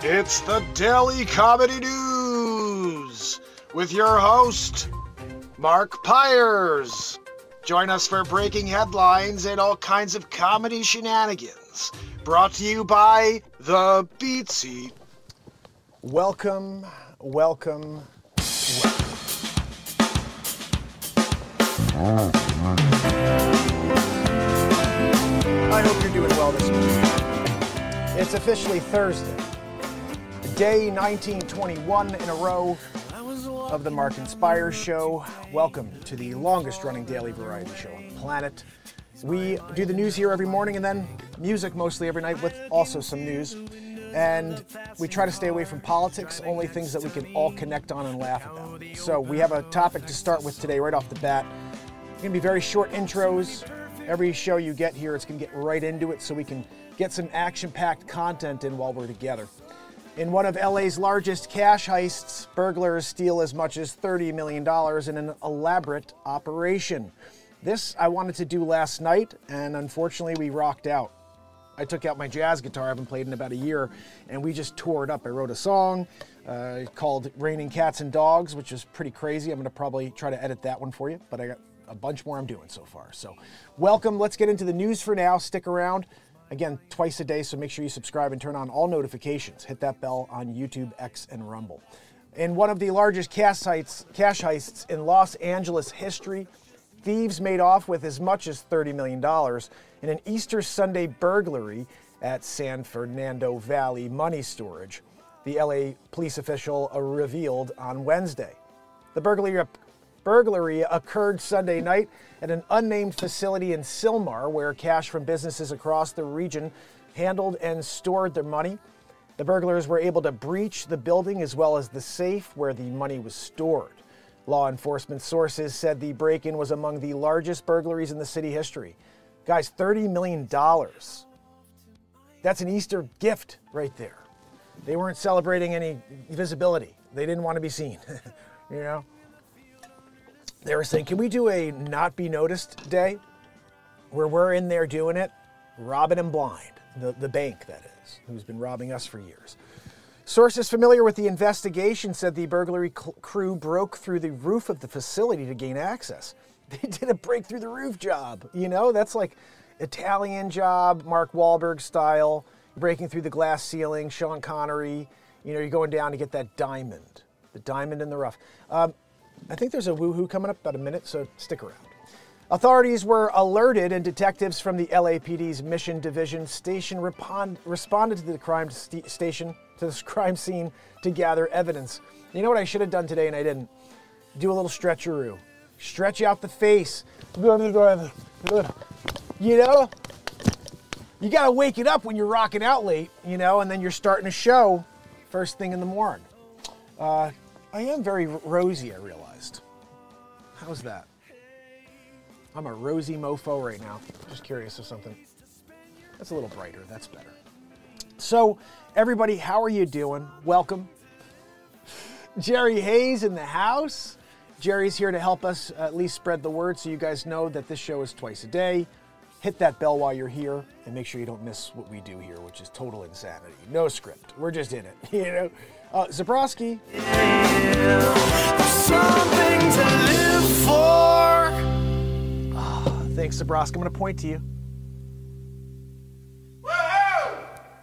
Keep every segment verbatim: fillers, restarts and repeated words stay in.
It's the Daily Comedy News with your host, Mark Pyers. Join us for breaking headlines and all kinds of comedy shenanigans. Brought to you by The Beat Seat. Welcome, welcome, welcome. I hope you're doing well this morning. It's officially Thursday, day nineteen twenty-one in a row of the Mark Inspires Show. Welcome to the longest running daily variety show on the planet. We do the news here every morning and then music mostly every night with also some news. And we try to stay away from politics, only things that we can all connect on and laugh about. So we have a topic to start with today right off the bat. It's going to be very short intros. Every show you get here, it's going to get right into it so we can get some action-packed content in while we're together. In one of L A's largest cash heists, burglars steal as much as thirty million dollars in an elaborate operation. This I wanted to do last night, and unfortunately we rocked out. I took out my jazz guitar I haven't played in about a year, and we just tore it up. I wrote a song uh, called Raining Cats and Dogs, which is pretty crazy. I'm going to probably try to edit that one for you, but I got a bunch more I'm doing so far. So welcome. Let's get into the news for now. Stick around. Again, twice a day, so make sure you subscribe and turn on all notifications. Hit that bell on YouTube, X, and Rumble. In one of the largest cash heists, cash heists in Los Angeles history, thieves made off with as much as thirty million dollars in an Easter Sunday burglary at San Fernando Valley Money Storage, the L A police official revealed on Wednesday. The burglary, burglary occurred Sunday night at an unnamed facility in Sylmar, where cash from businesses across the region handled and stored their money. The burglars were able to breach the building as well as the safe where the money was stored. Law enforcement sources said the break-in was among the largest burglaries in the city history. Guys, thirty million dollars. That's an Easter gift right there. They weren't celebrating any visibility. They didn't want to be seen, you know? They were saying, can we do a not be noticed day where we're in there doing it, robbing them blind, the, the bank that is, who's been robbing us for years. Sources familiar with the investigation said the burglary cl- crew broke through the roof of the facility to gain access. They did a break through the roof job, you know? That's like Italian Job, Mark Wahlberg style, breaking through the glass ceiling, Sean Connery, you know, you're going down to get that diamond, the diamond in the rough. Um, I think there's a woohoo coming up about a minute, so stick around. Authorities were alerted and detectives from the L A P D's Mission Division station repond, responded to the crime st- station, to this crime scene to gather evidence. You know what I should have done today and I didn't? Do a little stretcheroo. Stretch out the face. You know? You gotta wake it up when you're rocking out late, you know, and then you're starting a show first thing in the morning. Uh, I am very rosy, I realized. How's that? I'm a rosy mofo right now. Just curious of something. That's a little brighter. That's better. So, everybody, how are you doing? Welcome. Jerry Hayes in the house. Jerry's here to help us at least spread the word so you guys know that this show is twice a day. Hit that bell while you're here and make sure you don't miss what we do here, which is total insanity. No script. We're just in it, you know? Uh, Zabrowski. Something to live for. Oh, thanks, Zabrowski. I'm going to point to you. Woohoo!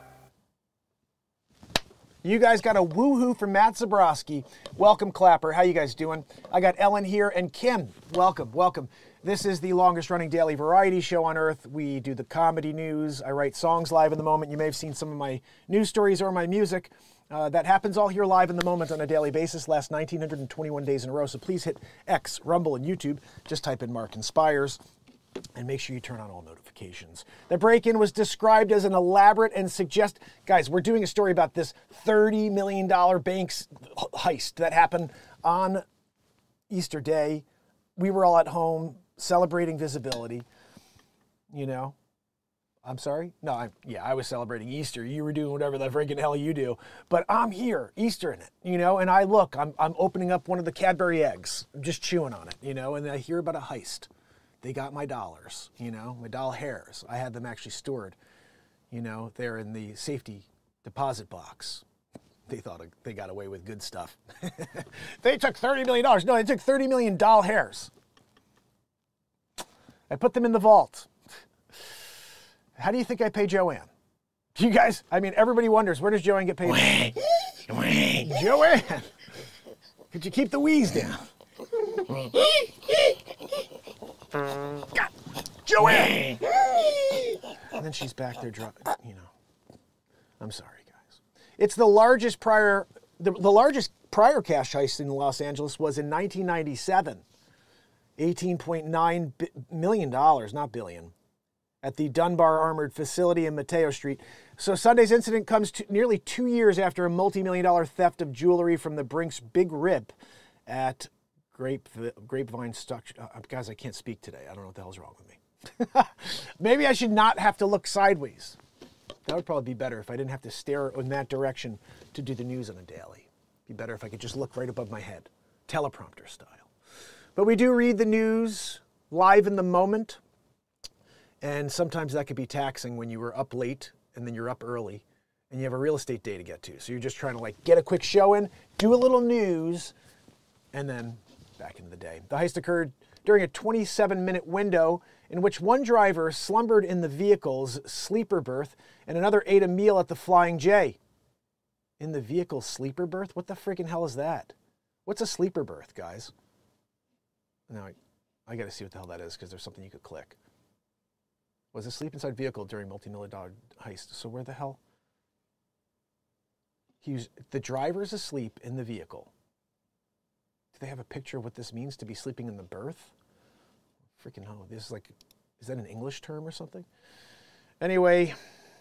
You guys got a woohoo from Matt Zabrowski. Welcome, Clapper. How you guys doing? I got Ellen here and Kim. Welcome, welcome. This is the longest running daily variety show on earth. We do the comedy news. I write songs live in the moment. You may have seen some of my news stories or my music. Uh, that happens all here live in the moment on a daily basis, last one thousand nine hundred twenty-one days in a row. So please hit X, Rumble, and YouTube. Just type in Mark Inspires and make sure you turn on all notifications. The break-in was described as an elaborate and suggest... Guys, we're doing a story about this thirty million dollars bank heist that happened on Easter Day. We were all at home celebrating visibility, you know. I'm sorry? No, I, yeah, I was celebrating Easter. You were doing whatever the freaking hell you do. But I'm here, Easter in it, you know, and I look, I'm I'm opening up one of the Cadbury eggs. I'm just chewing on it, you know, and I hear about a heist. They got my dollars, you know, my doll hairs. I had them actually stored, you know, there in the safety deposit box. they thought they got away with good stuff. They took thirty million dollars. No, they took thirty million doll hairs. I put them in the vault. How do you think I pay Joanne? You guys, I mean, everybody wonders, where does Joanne get paid? Joanne, could you keep the wheeze down? God, Joanne! And then she's back there, you know. I'm sorry, guys. It's the largest prior, the, the largest prior cash heist in Los Angeles was in nineteen ninety-seven. eighteen point nine million dollars, not billion, at the Dunbar Armored Facility in Mateo Street. So Sunday's incident comes to nearly two years after a multi-million dollar theft of jewelry from the Brinks Big Rip at Grape, Grapevine Stock. Uh, guys, I can't speak today. I don't know what the hell's wrong with me. Maybe I should not have to look sideways. That would probably be better if I didn't have to stare in that direction to do the news on a daily. Be better if I could just look right above my head, teleprompter style. But we do read the news live in the moment, and sometimes that could be taxing when you were up late and then you're up early and you have a real estate day to get to. So you're just trying to like get a quick show in, do a little news, and then back into the day. The heist occurred during a twenty-seven minute window in which one driver slumbered in the vehicle's sleeper berth and another ate a meal at the Flying J. In the vehicle's sleeper berth? What the freaking hell is that? What's a sleeper berth, guys? Now, I, I got to see what the hell that is because there's something you could click. Was a sleep inside vehicle during multi-million dollar heist. So where the hell? He was, the driver's asleep in the vehicle. Do they have a picture of what this means to be sleeping in the berth? Freaking hell. This is like, is that an English term or something? Anyway,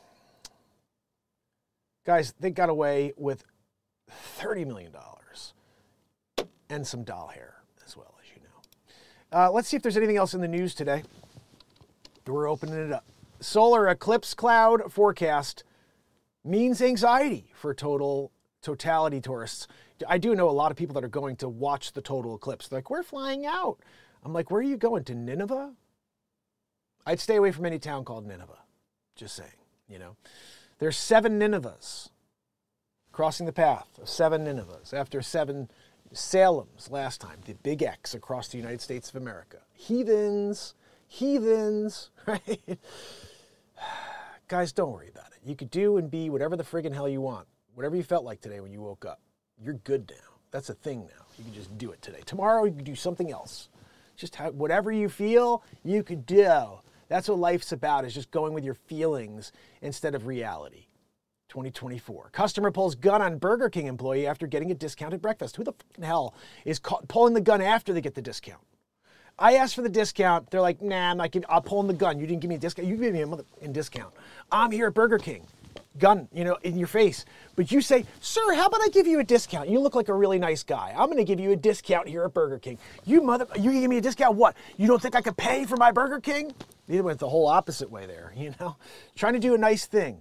guys, they got away with thirty million dollars and some doll hair as well, as you know. Uh, let's see if there's anything else in the news today. We're opening it up. Solar eclipse cloud forecast means anxiety for total totality tourists. I do know a lot of people that are going to watch the total eclipse. They're like, we're flying out. I'm like, where are you going? To Nineveh? I'd stay away from any town called Nineveh. Just saying, you know. There's seven Ninevehs crossing the path of seven Ninevehs after seven Salems last time, the big X across the United States of America. Heathens. Heathens, right? Guys, don't worry about it. You could do and be whatever the friggin' hell you want. Whatever you felt like today when you woke up. You're good now. That's a thing now. You can just do it today. Tomorrow, you can do something else. Just have, whatever you feel, you could do. That's what life's about, is just going with your feelings instead of reality. twenty twenty-four. Customer pulls gun on Burger King employee after getting a discounted breakfast. Who the hell is pulling the gun after they get the discount? I asked for the discount. They're like, nah, I'm not giving, I'll pull in the gun. You didn't give me a discount. You gave me a mother in discount. I'm here at Burger King. Gun, you know, in your face. But you say, sir, how about I give you a discount? You look like a really nice guy. I'm going to give you a discount here at Burger King. You mother, you give me a discount? What? You don't think I could pay for my Burger King? They went the whole opposite way there, you know, trying to do a nice thing.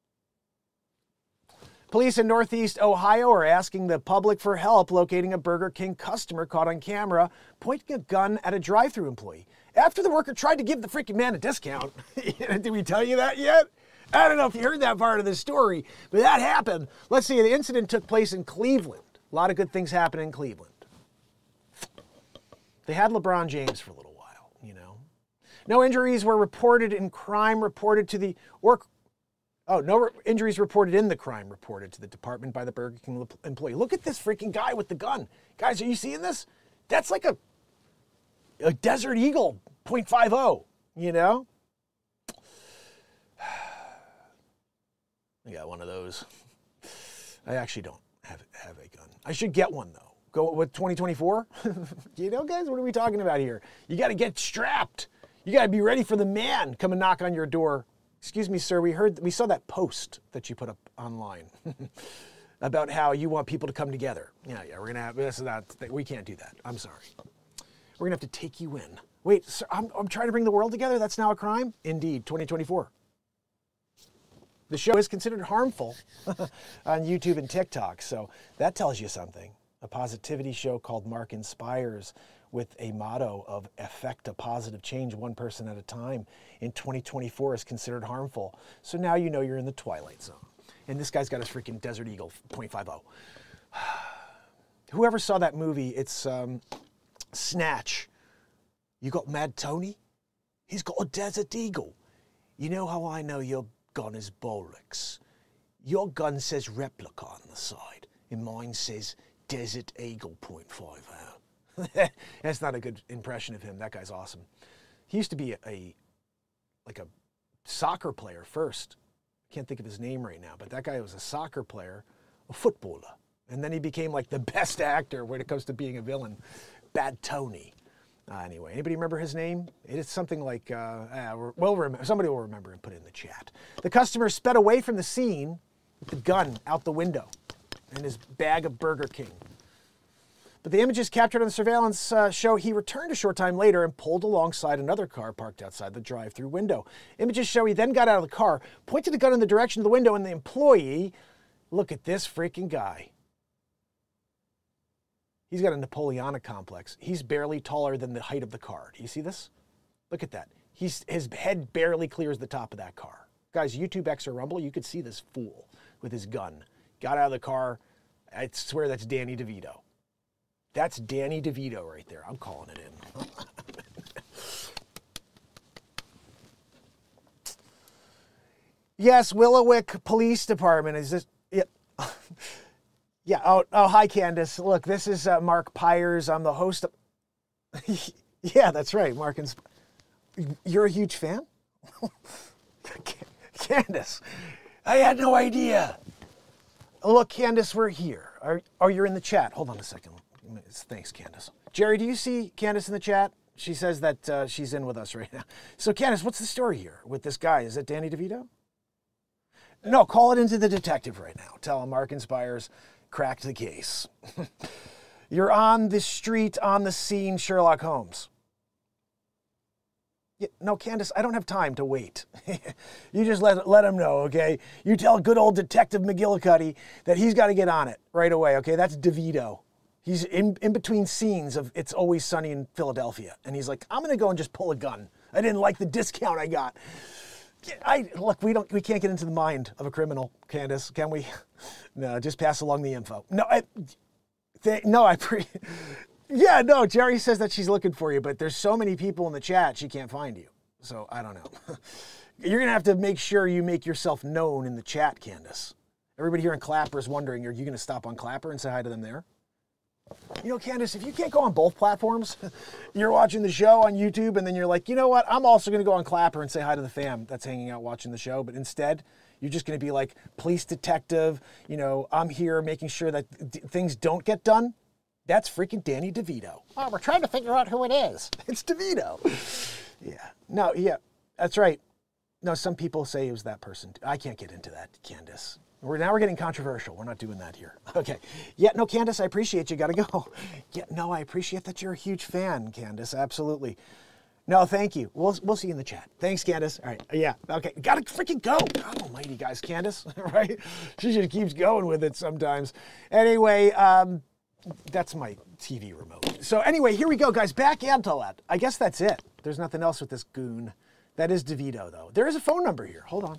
Police in Northeast Ohio are asking the public for help locating a Burger King customer caught on camera pointing a gun at a drive-thru employee after the worker tried to give the freaking man a discount. Did we tell you that yet? I don't know if you heard that part of the story, but that happened. Let's see, the incident took place in Cleveland. A lot of good things happen in Cleveland. They had LeBron James for a little while, you know. No injuries were reported in crime reported to the, or Oh, no re- injuries reported in the crime reported to the department by the Burger King employee. Look at this freaking guy with the gun. Guys, are you seeing this? That's like a, a Desert Eagle point five oh, you know? I got one of those. I actually don't have, have a gun. I should get one, though. Go with twenty twenty-four? You know, guys, what are we talking about here? You got to get strapped. You got to be ready for the man come and knock on your door. Excuse me, sir, we heard, we saw that post that you put up online about how you want people to come together. Yeah, yeah, we're going to have, this is not, we can't do that. I'm sorry. We're going to have to take you in. Wait, sir, I'm, I'm trying to bring the world together? That's now a crime? Indeed, twenty twenty-four. The show is considered harmful on YouTube and TikTok, so that tells you something. A positivity show called Mark Inspires with a motto of effect a positive change one person at a time in twenty twenty-four is considered harmful. So now you know you're in the twilight zone. And this guy's got his freaking Desert Eagle point five oh. Whoever saw that movie, it's um, Snatch. You got Mad Tony? He's got a Desert Eagle. You know how I know your gun is Bolex? Your gun says replica on the side, and mine says Desert Eagle point five oh. That's not a good impression of him. That guy's awesome. He used to be a, a like a soccer player first. Can't think of his name right now, but that guy was a soccer player, a footballer. And then he became like the best actor when it comes to being a villain. Bad Tony. Uh, anyway, anybody remember his name? It is something like, uh, uh, well, rem- somebody will remember and put it in the chat. The customer sped away from the scene with the gun out the window and his bag of Burger King. But the images captured on the surveillance uh, show he returned a short time later and pulled alongside another car parked outside the drive-thru window. Images show he then got out of the car, pointed the gun in the direction of the window, and the employee, look at this freaking guy. He's got a Napoleonic complex. He's barely taller than the height of the car. Do you see this? Look at that. He's, his head barely clears the top of that car. Guys, YouTube X or Rumble, you could see this fool with his gun. Got out of the car. I swear that's Danny DeVito. That's Danny DeVito right there. I'm calling it in. Yes, Willowick Police Department. Is this... Yeah. Yeah, oh, oh, hi, Candace. Look, this is uh, Mark Pyers. I'm the host of... Yeah, that's right, Mark. And you're a huge fan? Candace, I had no idea. Look, Candace, we're here. Are, oh, you're in the chat. Hold on a second. Thanks, Candace. Jerry, do you see Candace in the chat? She says that uh, she's in with us right now. So, Candace, what's the story here with this guy? Is it Danny DeVito? No, call it into the detective right now. Tell him Mark Inspires cracked the case. You're on the street, on the scene, Sherlock Holmes. Yeah, no, Candace, I don't have time to wait. You just let, let him know, okay? You tell good old Detective McGillicuddy that he's got to get on it right away, okay? That's DeVito. He's in, in between scenes of It's Always Sunny in Philadelphia. And he's like, I'm going to go and just pull a gun. I didn't like the discount I got. I look, we don't, we can't get into the mind of a criminal, Candace, can we? No, just pass along the info. No, I, they, no, I pre, yeah, no, Jerry says that she's looking for you, but there's so many people in the chat, she can't find you. So I don't know. You're going to have to make sure you make yourself known in the chat, Candace. Everybody here in Clapper is wondering, are you going to stop on Clapper and say hi to them there? You know, Candace, if you can't go on both platforms, you're watching the show on YouTube and then you're like, you know what, I'm also going to go on Clapper and say hi to the fam that's hanging out watching the show. But instead, you're just going to be like, police detective, you know, I'm here making sure that d- things don't get done. That's freaking Danny DeVito. Oh, we're trying to figure out who it is. It's DeVito. Yeah. No, yeah, that's right. No, some people say it was that person. I can't get into that, Candace. We're, now we're getting controversial. We're not doing that here. Okay. Yeah, no, Candace, I appreciate you. Got to go. Yeah, no, I appreciate that you're a huge fan, Candace. Absolutely. No, thank you. We'll, we'll see you in the chat. Thanks, Candace. All right. Yeah. Okay. Got to freaking go. God almighty, guys. Candace, right? She just keeps going with it sometimes. Anyway, um, that's my T V remote. So anyway, here we go, guys. Back into that. I guess that's it. There's nothing else with this goon. That is DeVito, though. There is a phone number here. Hold on.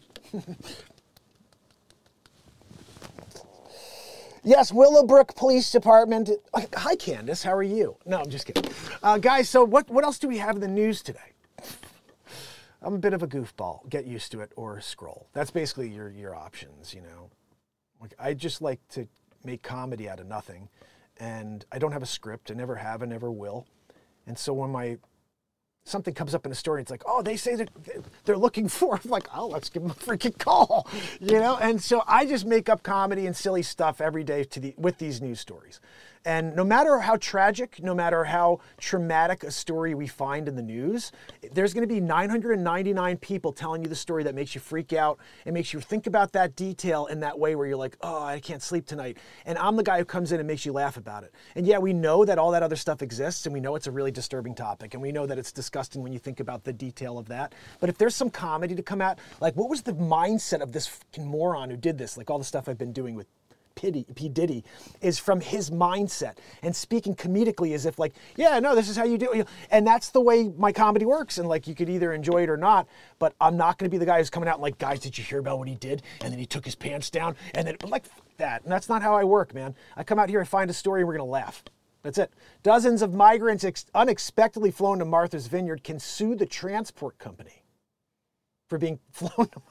Yes, Willowbrook Police Department. Hi, Candace. How are you? No, I'm just kidding. Uh, guys, so what, what else do we have in the news today? I'm a bit of a goofball. Get used to it or scroll. That's basically your, your options, you know. Like, I just like to make comedy out of nothing. And I don't have a script. I never have. I never will. And so when my something comes up in a story, it's like, oh, they say that they're looking for, I'm like, oh, let's give them a freaking call, you know? And so I just make up comedy and silly stuff every day to the, with these news stories. And no matter how tragic, no matter how traumatic a story we find in the news, there's going to be nine hundred ninety-nine people telling you the story that makes you freak out and makes you think about that detail in that way where you're like, oh, I can't sleep tonight. And I'm the guy who comes in and makes you laugh about it. And yeah, we know that all that other stuff exists and we know it's a really disturbing topic and we know that it's disgusting when you think about the detail of that. But if there's some comedy to come out, like what was the mindset of this fucking moron who did this? Like all the stuff I've been doing with P. P. Diddy is from his mindset and speaking comedically as if like, yeah, no, this is how you do it. And that's the way my comedy works. And like, you could either enjoy it or not, but I'm not going to be the guy who's coming out and like, guys, did you hear about what he did? And then he took his pants down and then like that. And that's not how I work, man. I come out here, I find a story and we're going to laugh. That's it. Dozens of migrants ex- unexpectedly flown to Martha's Vineyard can sue the transport company for being flown to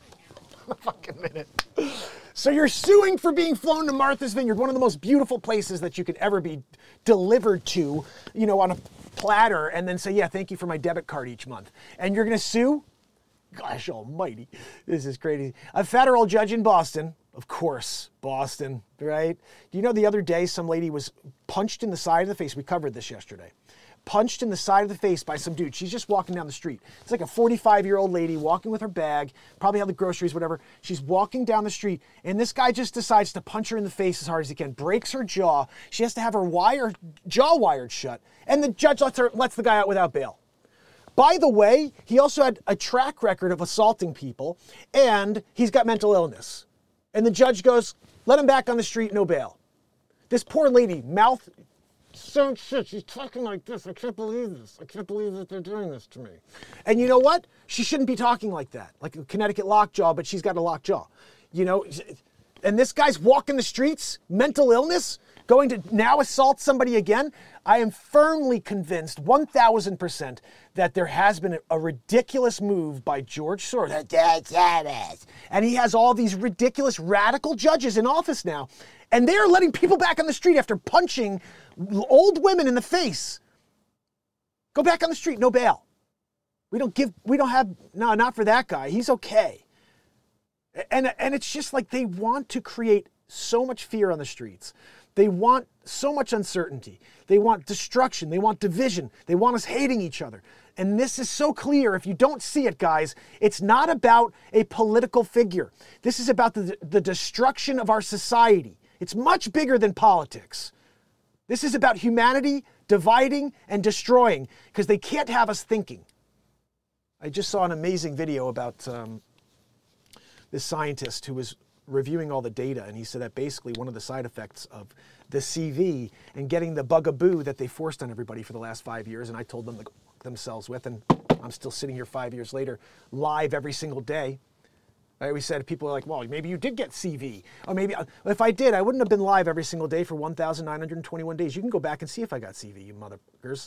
a fucking minute. So you're suing for being flown to Martha's Vineyard, one of the most beautiful places that you could ever be delivered to, you know, on a platter, and then say, yeah, thank you for my debit card each month. And you're going to sue? Gosh almighty, this is crazy. A federal judge in Boston, of course, Boston, right? Do you know the other day some lady was punched in the side of the face? We covered this yesterday. Punched in the side of the face by some dude. She's just walking down the street. It's like a forty-five-year-old lady walking with her bag, probably had the groceries, whatever. She's walking down the street, and this guy just decides to punch her in the face as hard as he can, breaks her jaw. She has to have her wire, jaw wired shut, and the judge lets her lets the guy out without bail. By the way, he also had a track record of assaulting people, and he's got mental illness. And the judge goes, let him back on the street, no bail. This poor lady, mouth... So shit, she's talking like this. I can't believe this. I can't believe that they're doing this to me. And you know what? She shouldn't be talking like that. Like a Connecticut lockjaw, but she's got a lockjaw. You know, and this guy's walking the streets, mental illness, going to now assault somebody again. I am firmly convinced, one thousand percent, that there has been a, a ridiculous move by George Soros. And he has all these ridiculous radical judges in office now. And they are letting people back on the street after punching old women in the face. Go back on the street, no bail. We don't give, we don't have, no, not for that guy. He's okay. And, and it's just like they want to create so much fear on the streets. They want so much uncertainty. They want destruction. They want division. They want us hating each other. And this is so clear. If you don't see it, guys, it's not about a political figure. This is about the, the destruction of our society. It's much bigger than politics. This is about humanity dividing and destroying because they can't have us thinking. I just saw an amazing video about um, this scientist who was reviewing all the data, and he said that basically one of the side effects of the C V and getting the bugaboo that they forced on everybody for the last five years, and I told them to go themselves with, and I'm still sitting here five years later, live every single day. I always said, people are like, well, maybe you did get C V. Or maybe, if I did, I wouldn't have been live every single day for one thousand nine hundred twenty-one days. You can go back and see if I got C V, you motherfuckers.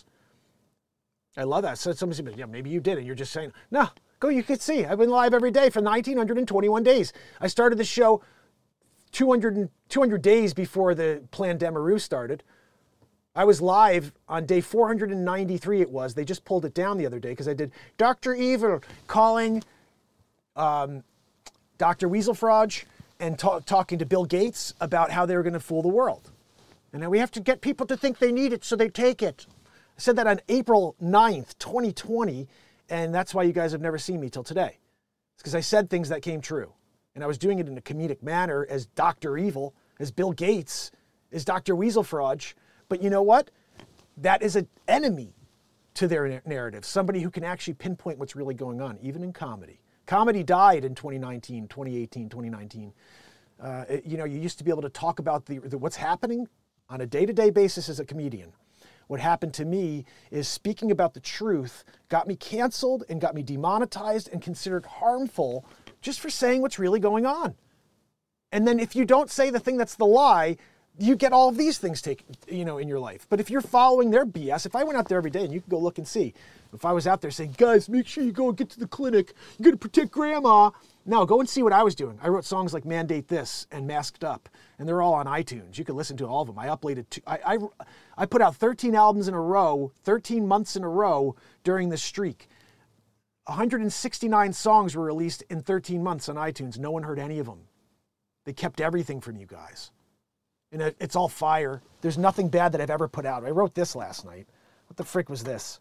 I love that. So somebody said, yeah, maybe you did, and you're just saying, no, go, you could see. I've been live every day for one thousand nine hundred twenty-one days. I started the show two hundred, two hundred days before the Plandemiru started. I was live on day four hundred ninety-three it was. They just pulled it down the other day because I did Doctor Evil calling um, Doctor Weaselfrog and ta- talking to Bill Gates about how they were going to fool the world. And now we have to get people to think they need it so they take it. I said that on April ninth, twenty twenty, and that's why you guys have never seen me till today. It's because I said things that came true. And I was doing it in a comedic manner as Doctor Evil, as Bill Gates, as Doctor Weaselfrog. But you know what? That is an enemy to their narrative. Somebody who can actually pinpoint what's really going on, even in comedy. Comedy died in twenty nineteen, twenty eighteen, twenty nineteen. Uh, it, you know, you used to be able to talk about the, the what's happening on a day-to-day basis as a comedian. What happened to me is speaking about the truth got me canceled and got me demonetized and considered harmful just for saying what's really going on. And then if you don't say the thing that's the lie, you get all of these things taken, you know, in your life. But if you're following their B S, if I went out there every day, and you can go look and see, if I was out there saying, guys, make sure you go and get to the clinic, you gotta protect grandma. No, go and see what I was doing. I wrote songs like Mandate This and Masked Up, and they're all on iTunes. You can listen to all of them. I uploaded, two, I, I, I put out thirteen albums in a row, thirteen months in a row during this streak. one hundred sixty-nine songs were released in thirteen months on iTunes. No one heard any of them. They kept everything from you guys. And it's all fire. There's nothing bad that I've ever put out. I wrote this last night. What the frick was this?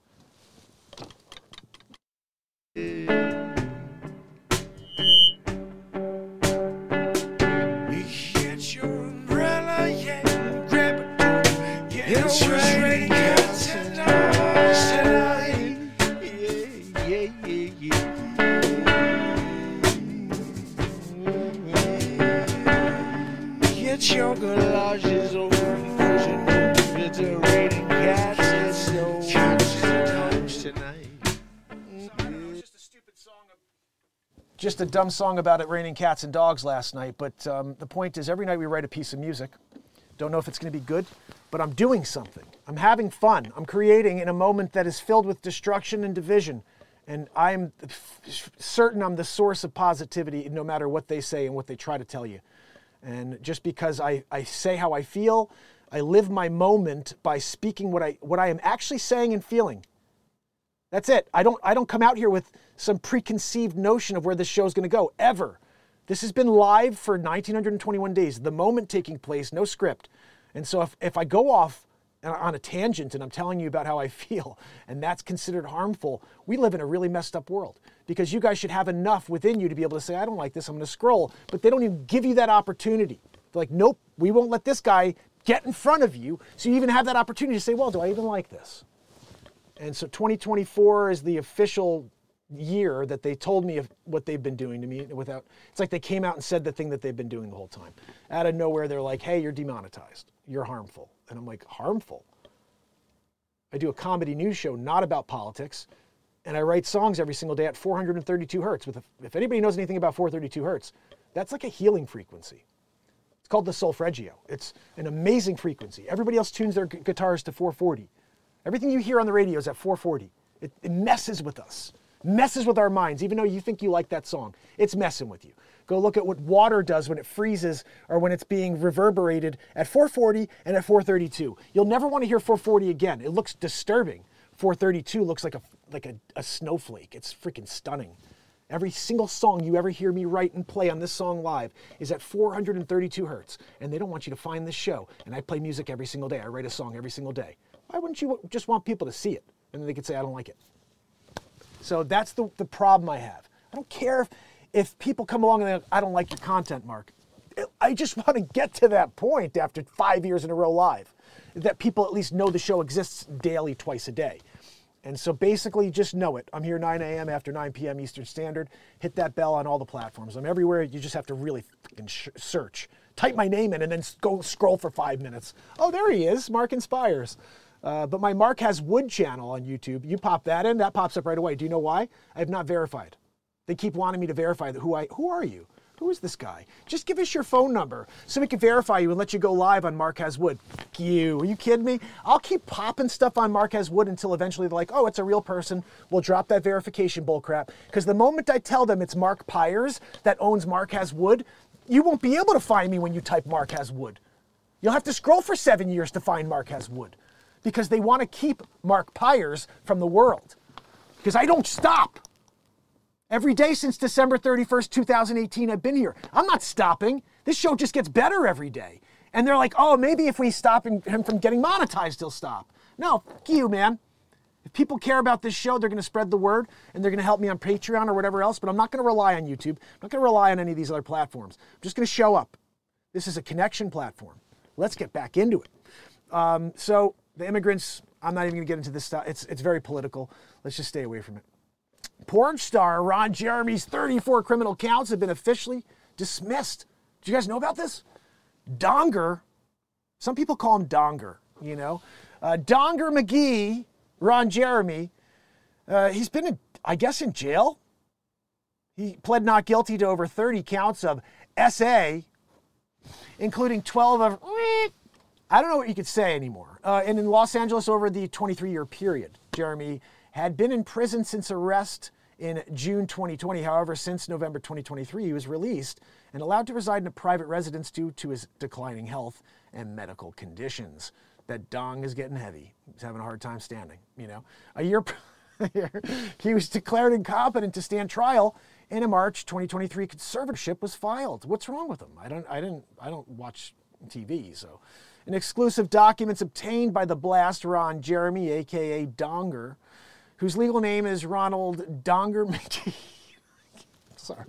You get your umbrella, yeah, grab it, yeah, it's ready tonight, tonight, yeah, yeah, yeah, yeah. Get your galoshes open, cause you know it's a raining cats and so couches and dogs tonight. Just a dumb song about it raining cats and dogs last night, but um, the point is every night we write a piece of music. Don't know if it's going to be good, but I'm doing something. I'm having fun. I'm creating in a moment that is filled with destruction and division, and I'm f- certain I'm the source of positivity no matter what they say and what they try to tell you. And just because I, I say how I feel, I live my moment by speaking what I what I am actually saying and feeling. That's it. I don't I don't come out here with some preconceived notion of where this show is going to go, ever. This has been live for one thousand nine hundred twenty-one days, the moment taking place, no script. And so if, if I go off on a tangent and I'm telling you about how I feel, and that's considered harmful, we live in a really messed up world. Because you guys should have enough within you to be able to say, I don't like this, I'm going to scroll. But they don't even give you that opportunity. They're like, nope, we won't let this guy get in front of you. So you even have that opportunity to say, well, do I even like this? And so twenty twenty-four is the official year that they told me of what they've been doing to me without, it's like they came out and said the thing that they've been doing the whole time. Out of nowhere, they're like, hey, you're demonetized. You're harmful. And I'm like, harmful? I do a comedy news show not about politics, and I write songs every single day at four hundred thirty-two hertz. With a, if anybody knows anything about four thirty-two hertz, that's like a healing frequency. It's called the solfeggio. It's an amazing frequency. Everybody else tunes their gu- guitars to four forty. Everything you hear on the radio is at four forty. It, it messes with us, messes with our minds, even though you think you like that song. It's messing with you. Go look at what water does when it freezes or when it's being reverberated at four forty and at four thirty-two. You'll never want to hear four forty again. It looks disturbing. four thirty-two looks like a like a, a snowflake. It's freaking stunning. Every single song you ever hear me write and play on this song live is at four hundred thirty-two hertz. And they don't want you to find this show. And I play music every single day. I write a song every single day. Why wouldn't you just want people to see it? And then they could say, I don't like it. So that's the, the problem I have. I don't care if, if people come along and they're like, I don't like your content, Mark. I just want to get to that point after five years in a row live, that people at least know the show exists daily, twice a day. And so basically just know it. I'm here nine a.m. after nine p.m. Eastern Standard. Hit that bell on all the platforms. I'm everywhere. You just have to really fucking sh- search. Type my name in and then go scroll for five minutes. Oh, there he is, Mark Inspires. Uh, but my Mark Has Wood channel on YouTube, you pop that in, that pops up right away. Do you know why? I have not verified. They keep wanting me to verify that who I, who are you? Who is this guy? Just give us your phone number so we can verify you and let you go live on Mark Has Wood. Fuck you. Are you kidding me? I'll keep popping stuff on Mark Has Wood until eventually they're like, oh, it's a real person. We'll drop that verification bullcrap. Because the moment I tell them it's Mark Pyers that owns Mark Has Wood, you won't be able to find me when you type Mark Has Wood. You'll have to scroll for seven years to find Mark Has Wood. Because they want to keep Mark Pyers from the world. Because I don't stop. Every day since December thirty-first, two thousand eighteen, I've been here. I'm not stopping. This show just gets better every day. And they're like, oh, maybe if we stop him from getting monetized, he'll stop. No, fuck you, man. If people care about this show, they're going to spread the word, and they're going to help me on Patreon or whatever else, but I'm not going to rely on YouTube. I'm not going to rely on any of these other platforms. I'm just going to show up. This is a connection platform. Let's get back into it. Um, so the immigrants, I'm not even going to get into this stuff. It's, it's very political. Let's just stay away from it. Porn star Ron Jeremy's thirty-four criminal counts have been officially dismissed. Did you guys know about this? Donger, some people call him Donger, you know. Uh, Donger McGee, Ron Jeremy, uh, he's been, in, I guess, in jail. He pled not guilty to over thirty counts of S A, including twelve of, I don't know what you could say anymore. Uh, and in Los Angeles over the twenty-three year period, Jeremy had been in prison since arrest in June twenty twenty. However, since November twenty twenty-three, he was released and allowed to reside in a private residence due to his declining health and medical conditions. That dong is getting heavy. He's having a hard time standing, you know. A year he was declared incompetent to stand trial, and in March twenty twenty-three, conservatorship was filed. What's wrong with him? I don't I didn't I don't watch T V, so. In exclusive documents obtained by the blast, Ron Jeremy, aka Donger, whose legal name is Ronald Donger McGee. Sorry.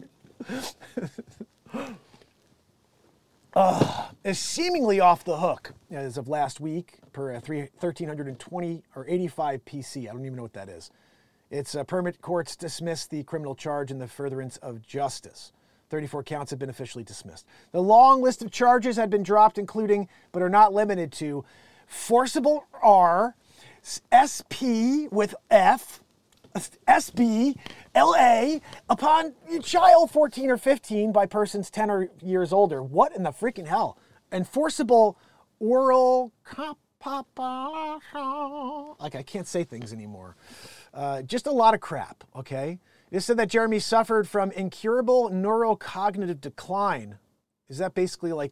uh, is seemingly off the hook as of last week per thirteen twenty or eighty-five P C. I don't even know what that is. It's a permit courts dismissed the criminal charge in the furtherance of justice. thirty-four counts have been officially dismissed. The long list of charges had been dropped, including, but are not limited to, forcible R, S P with F, S B, L A, upon a child fourteen or fifteen by persons ten or years older. What in the freaking hell? And forcible oral copulation. Like, I can't say things anymore. Uh, just a lot of crap, okay? It said that Jeremy suffered from incurable neurocognitive decline. Is that basically like,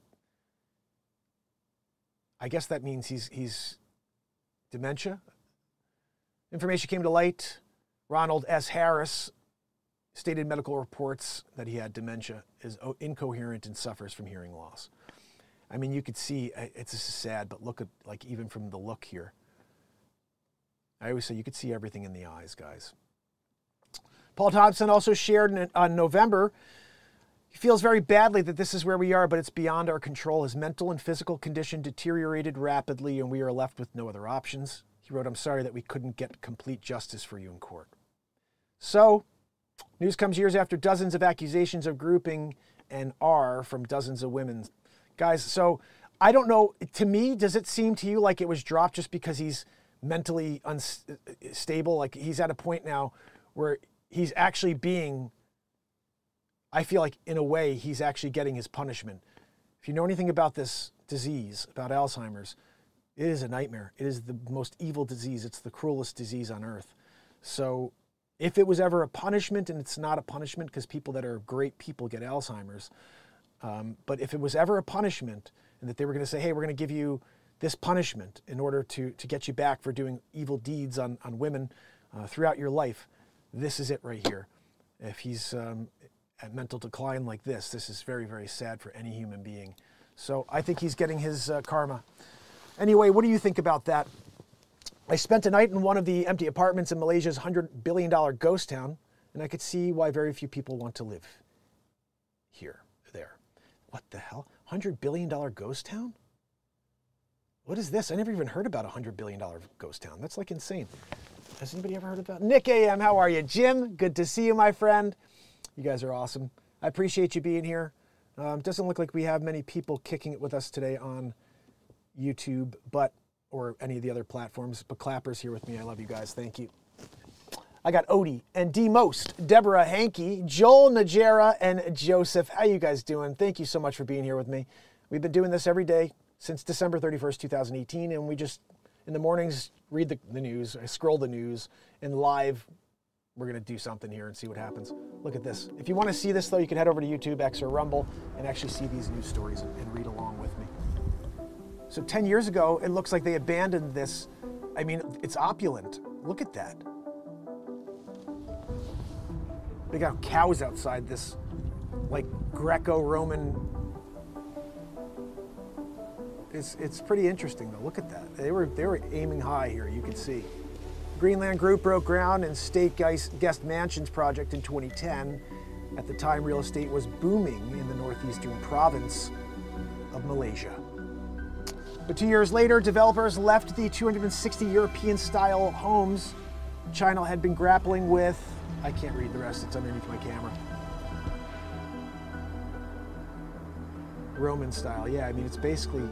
I guess that means he's, he's dementia? Information came to light. Ronald S. Harris stated medical reports that he had dementia, is incoherent, and suffers from hearing loss. I mean, you could see, it's just sad, but look at, like, even from the look here. I always say you could see everything in the eyes, guys. Paul Thompson also shared in on November, he feels very badly that this is where we are, but it's beyond our control. His mental and physical condition deteriorated rapidly, and we are left with no other options. He wrote, I'm sorry that we couldn't get complete justice for you in court. So, news comes years after dozens of accusations of grouping and R from dozens of women. Guys, so I don't know, to me, does it seem to you like it was dropped just because he's mentally unstable? Like, he's at a point now where he's actually being, I feel like in a way, he's actually getting his punishment. If you know anything about this disease, about Alzheimer's, it is a nightmare. It is the most evil disease. It's the cruelest disease on earth. So if it was ever a punishment, and it's not a punishment because people that are great people get Alzheimer's, um, but if it was ever a punishment and that they were going to say, hey, we're going to give you this punishment in order to, to get you back for doing evil deeds on, on women uh, throughout your life, this is it right here. If he's um, at mental decline like this, this is very, very sad for any human being. So I think he's getting his uh, karma. Anyway, what do you think about that? I spent a night in one of the empty apartments in Malaysia's one hundred billion dollar ghost town, and I could see why very few people want to live here, there. What the hell? one hundred billion dollar ghost town? What is this? I never even heard about a one hundred billion dollar ghost town. That's like insane. Has anybody ever heard about it? Nick A M, how are you? Jim, good to see you, my friend. You guys are awesome. I appreciate you being here. Um, doesn't look like we have many people kicking it with us today on YouTube, but or any of the other platforms. But Clapper's here with me. I love you guys. Thank you. I got Odie and D Most, Deborah Hankey, Joel Najera, and Joseph. How you guys doing? Thank you so much for being here with me. We've been doing this every day since December thirty-first, two thousand eighteen, and we just, in the mornings, read the, the news, I scroll the news, and live, we're going to do something here and see what happens. Look at this. If you want to see this, though, you can head over to YouTube, X, or Rumble, and actually see these news stories and, and read along with me. So ten years ago, it looks like they abandoned this. I mean, it's opulent. Look at that. They got cows outside this, like, Greco-Roman. It's, it's pretty interesting, though. Look at that. They were, they were aiming high here, you can see. Greenland Group broke ground in State Guest Mansions project in twenty ten. At the time, real estate was booming in the northeastern province of Malaysia. But two years later, developers left the two hundred sixty European-style homes China had been grappling with. I can't read the rest, it's underneath my camera. Roman style, yeah, I mean, it's basically...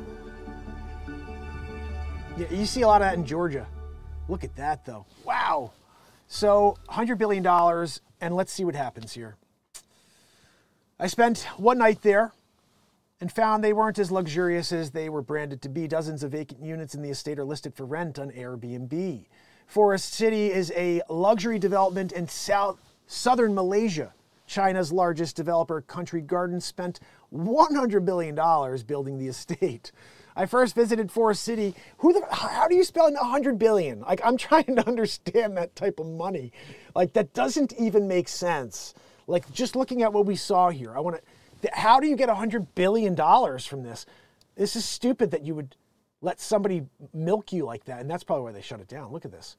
Yeah, you see a lot of that in Georgia. Look at that, though. Wow! So, one hundred billion dollars, and let's see what happens here. I spent one night there and found they weren't as luxurious as they were branded to be. Dozens of vacant units in the estate are listed for rent on Airbnb. Forest City is a luxury development in south, southern Malaysia. China's largest developer, Country Gardens, spent one hundred billion dollars building the estate. I first visited Forest City. Who the, how do you spend one hundred billion dollars? Like, I'm trying to understand that type of money. Like, that doesn't even make sense. Like, just looking at what we saw here, I want to, how do you get one hundred billion dollars from this? This is stupid that you would let somebody milk you like that, and that's probably why they shut it down. Look at this.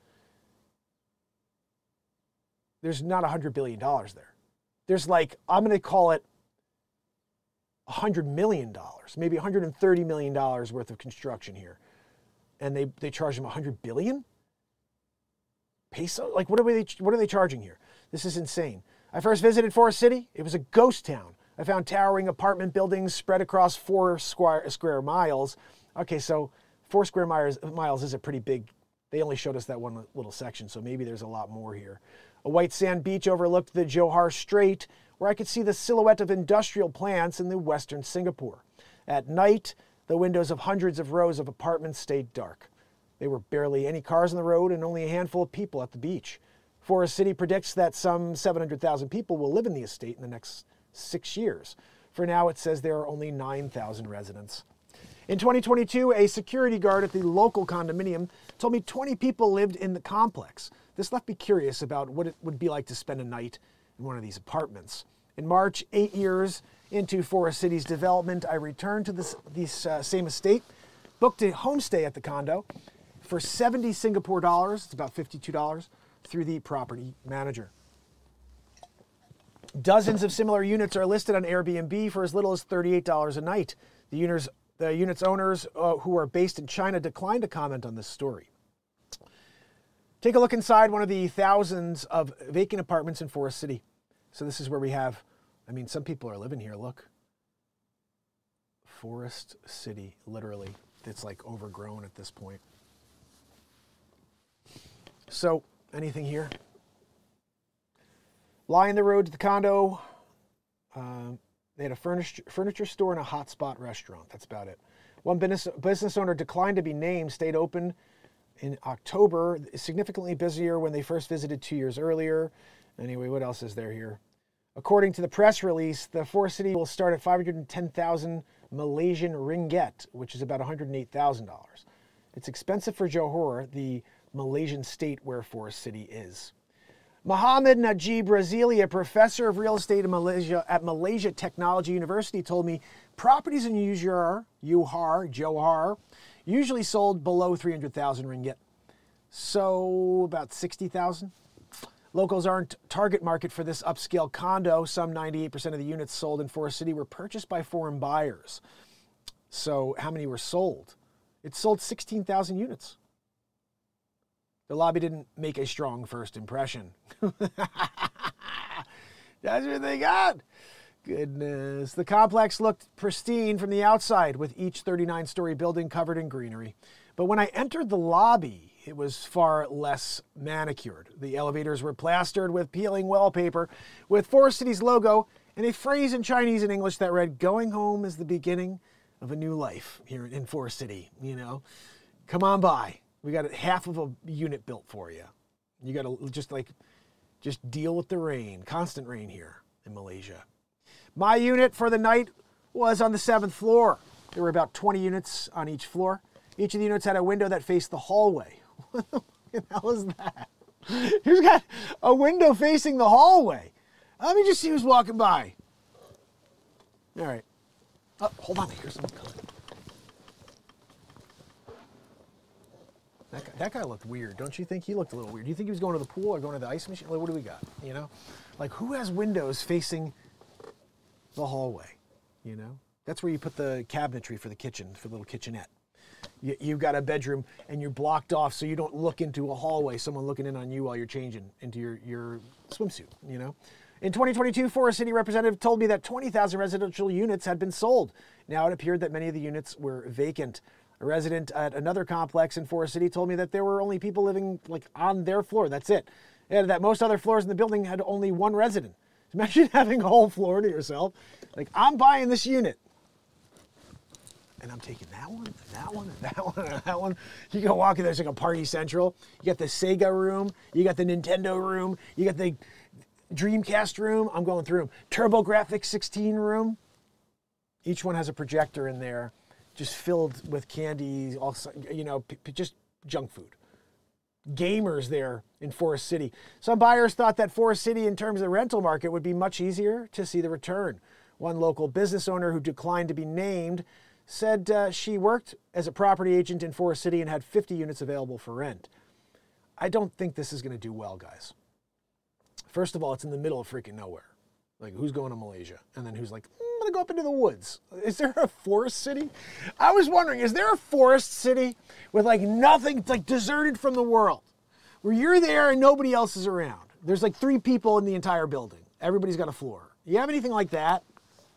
There's not one hundred billion dollars there. There's like, I'm going to call it one hundred million dollars, maybe one hundred thirty million dollars worth of construction here. And they, they charge them one hundred billion dollars? Peso? Like, what are, they, what are they charging here? This is insane. I first visited Forest City. It was a ghost town. I found towering apartment buildings spread across four square, square miles. Okay, so four square miles, miles is a pretty big, they only showed us that one little section, so maybe there's a lot more here. A white sand beach overlooked the Johor Strait, where I could see the silhouette of industrial plants in the western Singapore. At night, the windows of hundreds of rows of apartments stayed dark. There were barely any cars on the road and only a handful of people at the beach. Forest City predicts that some seven hundred thousand people will live in the estate in the next six years. For now, it says there are only nine thousand residents. In twenty twenty-two, a security guard at the local condominium told me twenty people lived in the complex. This left me curious about what it would be like to spend a night in one of these apartments. In March, eight years into Forest City's development, I returned to this, this uh, same estate, booked a homestay at the condo for seventy Singapore dollars, it's about fifty-two dollars, through the property manager. Dozens of similar units are listed on Airbnb for as little as thirty-eight dollars a night. The units, the units owners, uh, who are based in China, declined to comment on this story. Take a look inside one of the thousands of vacant apartments in Forest City. So this is where we have, I mean, some people are living here, look. Forest City, literally. It's like overgrown at this point. So, anything here? Lying the road to the condo, um, they had a furniture, furniture store and a hotspot restaurant. That's about it. One business, business owner declined to be named, stayed open in October, significantly busier when they first visited two years earlier. Anyway, what else is there here? According to the press release, the Forest City will start at five hundred ten thousand Malaysian ringgit, which is about one hundred eight thousand dollars. It's expensive for Johor, the Malaysian state where Forest City is. Mohammed Najib Razili, a professor of real estate in Malaysia at Malaysia Technology University, told me properties in Johor, Johor, Johor, usually sold below three hundred thousand ringgit. So about sixty thousand. Locals aren't target market for this upscale condo. Some ninety-eight percent of the units sold in Forest City were purchased by foreign buyers. So how many were sold? It sold sixteen thousand units. The lobby didn't make a strong first impression. That's what they got. Goodness. The complex looked pristine from the outside, with each thirty-nine story building covered in greenery. But when I entered the lobby, it was far less manicured. The elevators were plastered with peeling wallpaper with Forest City's logo and a phrase in Chinese and English that read, "Going home is the beginning of a new life here in Forest City, you know. Come on by. We got half of a unit built for you. You got to just like, just deal with the rain, constant rain here in Malaysia." My unit for the night was on the seventh floor. There were about twenty units on each floor. Each of the units had a window that faced the hallway. What the hell is that? Who's got a window facing the hallway? Let me just see who's walking by. All right. Oh, hold on, here's someone coming. That guy, that guy looked weird, don't you think? He looked a little weird. Do you think he was going to the pool or going to the ice machine? Like, what do we got, you know? Like, who has windows facing the hallway, you know? That's where you put the cabinetry for the kitchen, for the little kitchenette. You, you've got a bedroom and you're blocked off so you don't look into a hallway, someone looking in on you while you're changing into your, your swimsuit, you know? In twenty twenty-two, Forest City representative told me that twenty thousand residential units had been sold. Now it appeared that many of the units were vacant. A resident at another complex in Forest City told me that there were only people living like on their floor. That's it. And that most other floors in the building had only one resident. Imagine having a whole floor to yourself. Like, I'm buying this unit. And I'm taking that one, and that one, and that one, and that one. You go walk in, there's like a party central. You got the Sega room. You got the Nintendo room. You got the Dreamcast room. I'm going through them. TurboGrafx sixteen room. Each one has a projector in there, just filled with candy, all, you know, p- p- just junk food. Gamers there in Forest City. Some buyers thought that Forest City, in terms of the rental market, would be much easier to see the return. One local business owner who declined to be named said uh, she worked as a property agent in Forest City and had fifty units available for rent. I don't think this is going to do well, guys. First of all, it's in the middle of freaking nowhere. Like, who's going to Malaysia? And then who's like, mm, I'm going to go up into the woods. Is there a forest city? I was wondering, is there a forest city with like nothing, it's like deserted from the world, where you're there and nobody else is around? There's like three people in the entire building. Everybody's got a floor. You have anything like that?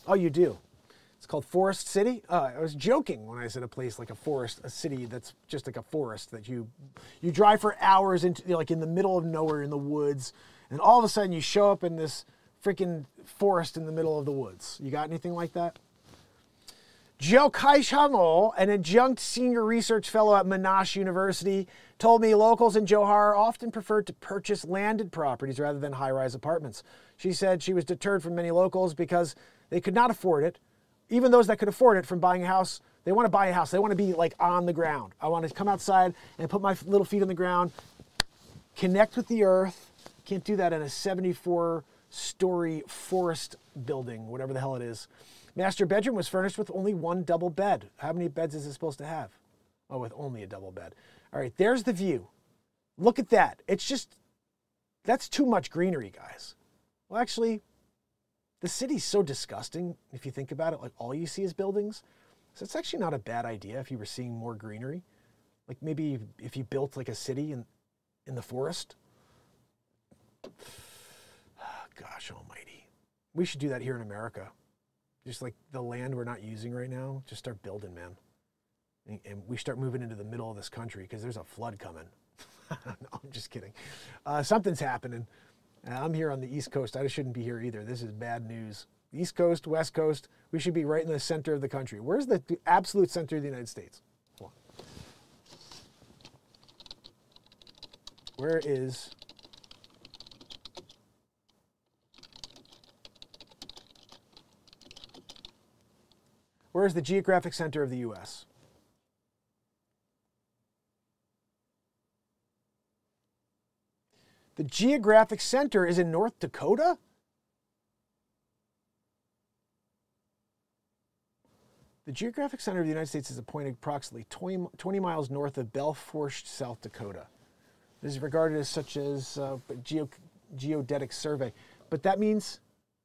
Oh, you do? It's called Forest City? Uh, I was joking when I said a place like a forest, a city that's just like a forest that you you drive for hours into, you know, like in the middle of nowhere in the woods, and all of a sudden you show up in this freaking forest in the middle of the woods. You got anything like that? Joe Kaishamo, an adjunct senior research fellow at Monash University, told me locals in Johar often preferred to purchase landed properties rather than high-rise apartments. She said she was deterred from many locals because they could not afford it. Even those that could afford it from buying a house, they want to buy a house. They want to be like on the ground. I want to come outside and put my little feet on the ground, connect with the earth. Can't do that in a seventy-four story forest building, whatever the hell it is. Master bedroom was furnished with only one double bed. How many beds is it supposed to have? Oh, with only a double bed. All right, there's the view. Look at that. It's just, that's too much greenery, guys. Well, actually, the city's so disgusting, if you think about it, like all you see is buildings. So it's actually not a bad idea if you were seeing more greenery. Like maybe if you built like a city in, in the forest. Gosh almighty. We should do that here in America. Just like the land we're not using right now, just start building, man. And, and we start moving into the middle of this country because there's a flood coming. No, I'm just kidding. Uh, something's happening. I'm here on the East Coast. I shouldn't be here either. This is bad news. East Coast, West Coast, we should be right in the center of the country. Where's the absolute center of the United States? Hold on. Where is... Where is the geographic center of the U S? The geographic center is in North Dakota? The geographic center of the United States is appointed approximately twenty miles north of Belfort, South Dakota. This is regarded as such as uh, a geo geodetic survey. But that means,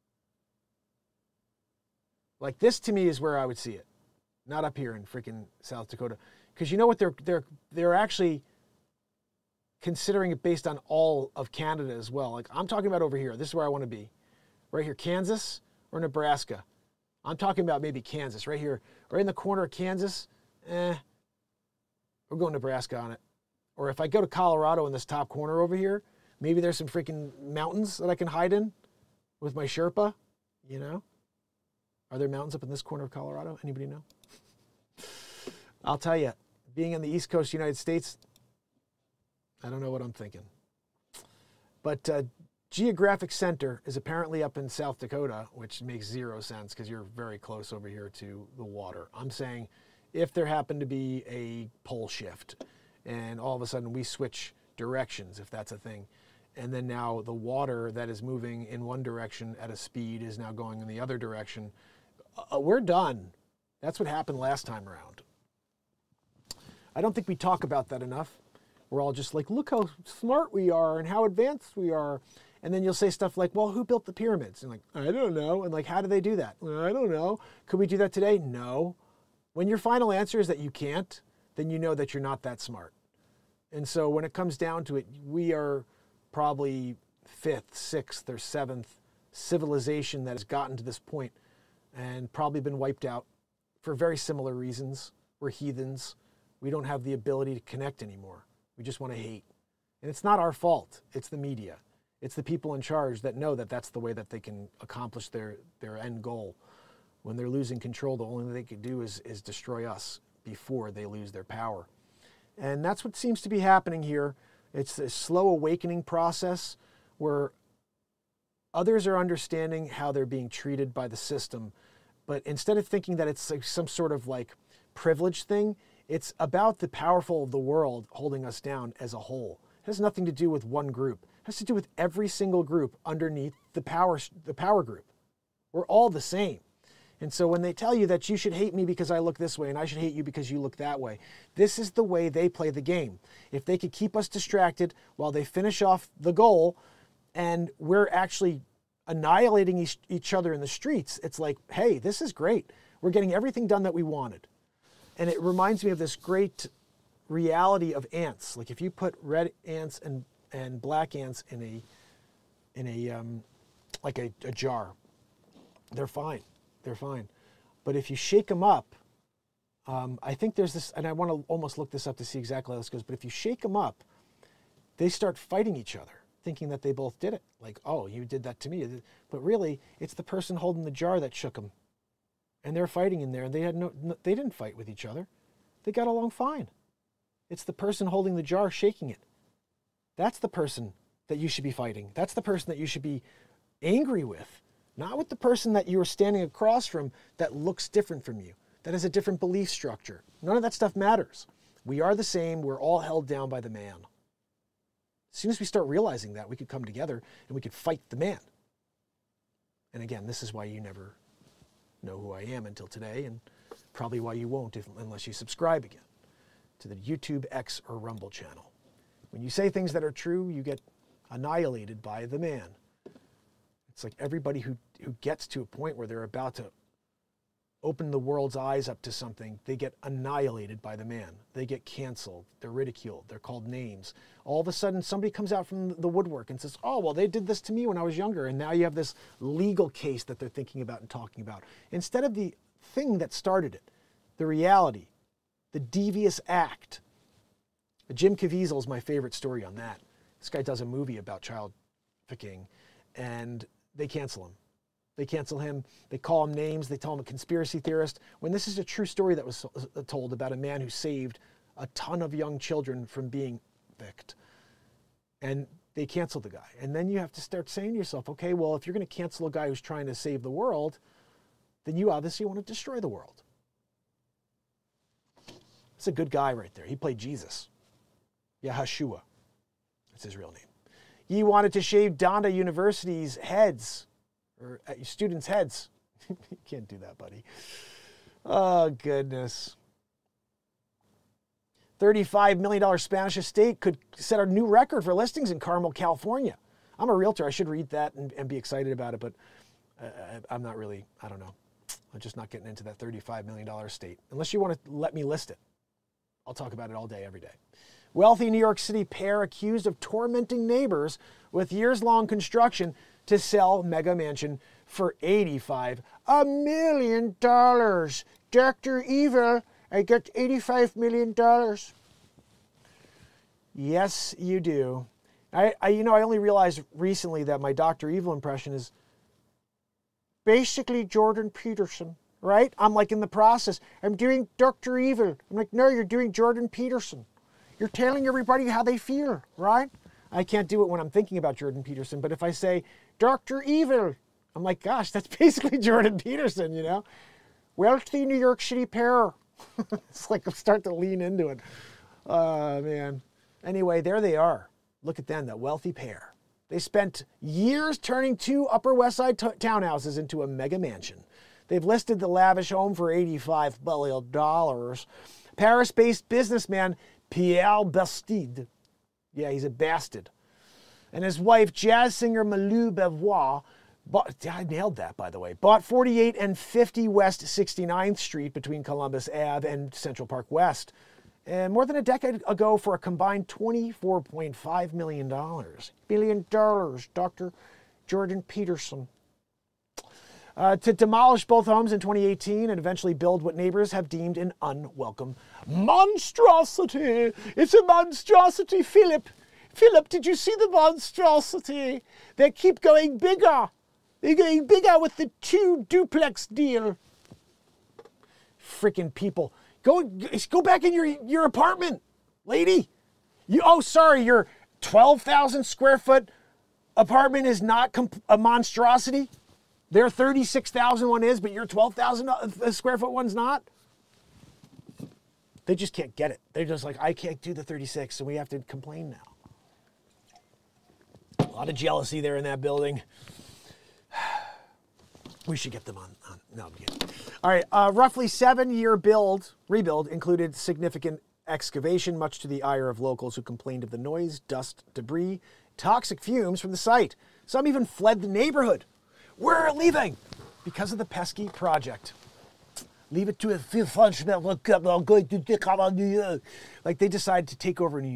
like this to me is where I would see it. Not up here in freaking South Dakota. Because you know what, they're, they're, they're actually considering it based on all of Canada as well. Like I'm talking about over here. This is where I want to be. Right here, Kansas or Nebraska. I'm talking about maybe Kansas, right here. Right in the corner of Kansas, eh, we're going Nebraska on it. Or if I go to Colorado in this top corner over here, maybe there's some freaking mountains that I can hide in with my Sherpa, you know? Are there mountains up in this corner of Colorado? Anybody know? I'll tell you, being on the East Coast of the United States, I don't know what I'm thinking. But uh, geographic center is apparently up in South Dakota, which makes zero sense because you're very close over here to the water. I'm saying if there happened to be a pole shift and all of a sudden we switch directions, if that's a thing, and then now the water that is moving in one direction at a speed is now going in the other direction, uh, we're done. That's what happened last time around. I don't think we talk about that enough. We're all just like, look how smart we are and how advanced we are. And then you'll say stuff like, well, who built the pyramids? And like, I don't know. And like, how do they do that? Well, I don't know. Could we do that today? No. When your final answer is that you can't, then you know that you're not that smart. And so when it comes down to it, we are probably fifth, sixth, or seventh civilization that has gotten to this point and probably been wiped out for very similar reasons. We're heathens. We don't have the ability to connect anymore. We just want to hate. And it's not our fault. It's the media. It's the people in charge that know that that's the way that they can accomplish their, their end goal. When they're losing control, the only thing they can do is, is destroy us before they lose their power. And that's what seems to be happening here. It's a slow awakening process where others are understanding how they're being treated by the system. But instead of thinking that it's like some sort of like privilege thing, it's about the powerful of the world holding us down as a whole. It has nothing to do with one group. It has to do with every single group underneath the power, the power group. We're all the same. And so when they tell you that you should hate me because I look this way and I should hate you because you look that way, this is the way they play the game. If they could keep us distracted while they finish off the goal and we're actually annihilating each, each other in the streets, it's like, hey, this is great. We're getting everything done that we wanted. And it reminds me of this great reality of ants. Like if you put red ants and, and black ants in a, in a um, like a, a jar, they're fine. they're fine. But if you shake them up, um, I think there's this, and I want to almost look this up to see exactly how this goes, but if you shake them up, they start fighting each other, thinking that they both did it. Like, oh, you did that to me. But really, it's the person holding the jar that shook them. And they're fighting in there, and they had no, no they didn't fight with each other. They got along fine. It's the person holding the jar shaking it. That's the person that you should be fighting. That's the person that you should be angry with. Not with the person that you're standing across from that looks different from you, that has a different belief structure. None of that stuff matters. We are the same. We're all held down by the man. As soon as we start realizing that, we could come together and we could fight the man. And again, this is why you never know who I am until today, and probably why you won't if, unless you subscribe again to the YouTube, X, or Rumble channel. When you say things that are true, you get annihilated by the man. It's like everybody who, who gets to a point where they're about to open the world's eyes up to something, they get annihilated by the man. They get canceled. They're ridiculed. They're called names. All of a sudden, somebody comes out from the woodwork and says, oh, well, they did this to me when I was younger. And now you have this legal case that they're thinking about and talking about. Instead of the thing that started it, the reality, the devious act. Jim Caviezel is my favorite story on that. This guy does a movie about child trafficking, and they cancel him. They cancel him. They call him names. They tell him a conspiracy theorist. When this is a true story that was told about a man who saved a ton of young children from being picked. And they cancel the guy. And then you have to start saying to yourself, okay, well, if you're going to cancel a guy who's trying to save the world, then you obviously want to destroy the world. It's a good guy right there. He played Jesus. Yahshua. That's his real name. He wanted to shave Donda University's heads, or uh, students' heads. You can't do that, buddy. Oh, goodness. thirty-five million dollars Spanish estate could set a new record for listings in Carmel, California. I'm a realtor. I should read that and, and be excited about it, but uh, I'm not really, I don't know. I'm just not getting into that thirty-five million dollars estate. Unless you want to let me list it. I'll talk about it all day, every day. Wealthy New York City pair accused of tormenting neighbors with years-long construction to sell mega mansion for eighty-five a million dollars. Doctor Evil, I got eighty-five million dollars. Yes, you do. I, I, you know, I only realized recently that my Doctor Evil impression is basically Jordan Peterson, right? I'm like in the process. I'm doing Doctor Evil. I'm like, no, you're doing Jordan Peterson. You're telling everybody how they feel, right? I can't do it when I'm thinking about Jordan Peterson, but if I say Doctor Evil, I'm like, gosh, that's basically Jordan Peterson, you know? Wealthy New York City pair. It's like I start to lean into it. Oh, man. Anyway, there they are. Look at them, that wealthy pair. They spent years turning two Upper West Side t- townhouses into a mega mansion. They've listed the lavish home for eighty-five million dollars. Paris-based businessman Pierre Bastide. Yeah, he's a bastard. And his wife, jazz singer Malou Beauvoir, bought, I nailed that, by the way, bought forty-eight and fifty West sixty-ninth Street between Columbus Ave and Central Park West, and more than a decade ago for a combined twenty-four point five million dollars. Billion dollars, Doctor Jordan Peterson. Uh, to demolish both homes in twenty eighteen and eventually build what neighbors have deemed an unwelcome monstrosity. It's a monstrosity, Philip. Philip, did you see the monstrosity? They keep going bigger. They're going bigger with the two duplex deal. Freaking people. Go go back in your, your apartment, lady. You Oh, sorry, your twelve thousand square foot apartment is not comp- a monstrosity? Their thirty-six thousand one is, but your twelve thousand square foot one's not? They just can't get it. They're just like, I can't do the thirty-six, so we have to complain now. A lot of jealousy there in that building. We should get them on. on no, I'm kidding. All right, uh, roughly seven-year build, rebuild included significant excavation, much to the ire of locals who complained of the noise, dust, debris, toxic fumes from the site. Some even fled the neighborhood. We're leaving because of the pesky project. Leave it to a few fun. Like they decided to take over New York.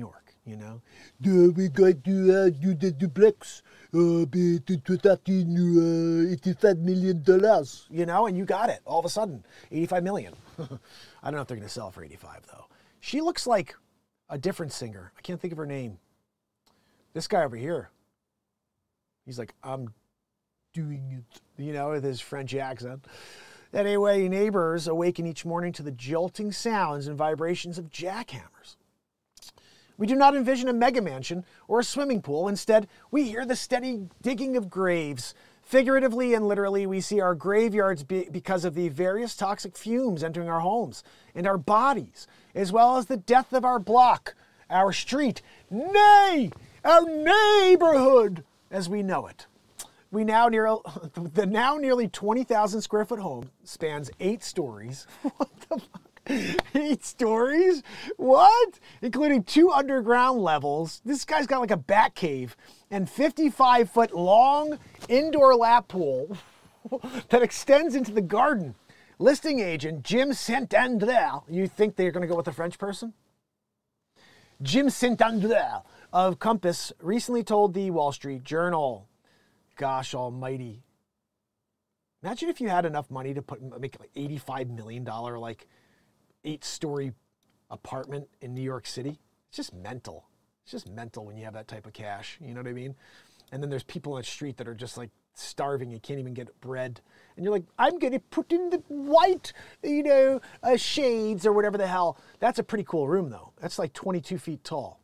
you know. Uh, we got to uh, do the duplex uh, to, to thirteen, uh, eighty-five million dollars, you know, and you got it all of a sudden, eighty-five million. I don't know if they're going to sell for eighty-five though. She looks like a different singer. I can't think of her name. This guy over here, he's like, I'm doing it, you know, with his French accent. Anyway, neighbors awaken each morning to the jolting sounds and vibrations of jackhammers. We do not envision a mega mansion or a swimming pool. Instead, we hear the steady digging of graves. Figuratively and literally, we see our graveyards be because of the various toxic fumes entering our homes and our bodies, as well as the death of our block, our street, nay, our neighborhood as we know it. We now near the now nearly twenty thousand square foot home spans eight stories. What the fuck? Eight stories? What? Including two underground levels. This guy's got like a bat cave and fifty-five foot long indoor lap pool that extends into the garden. Listing agent Jim Saint-André. You think they're going to go with a French person? Jim Saint-André of Compass recently told the Wall Street Journal. Gosh almighty. Imagine if you had enough money to put make like eighty-five million dollars like eight-story apartment in New York City. It's just mental. It's just mental when you have that type of cash. You know what I mean? And then there's people on the street that are just like starving and can't even get bread. And you're like, I'm going to put in the white, you know, uh, shades or whatever the hell. That's a pretty cool room, though. That's like twenty-two feet tall.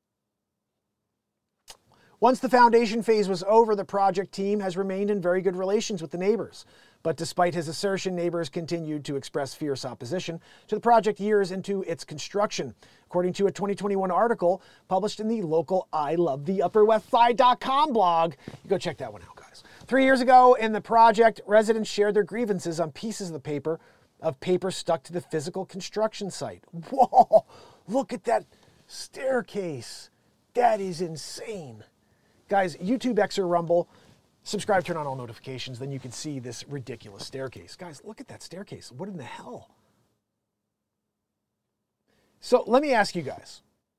Once the foundation phase was over, the project team has remained in very good relations with the neighbors. But despite his assertion, neighbors continued to express fierce opposition to the project years into its construction. According to a twenty twenty-one article published in the local I Love the Upper West Side dot com blog. You go check that one out, guys. Three years ago in the project, residents shared their grievances on pieces of the paper of paper stuck to the physical construction site. Whoa, look at that staircase. That is insane. Guys, YouTube, X, or Rumble, subscribe, turn on all notifications, then you can see this ridiculous staircase. Guys, look at that staircase. What in the hell? So let me ask you guys.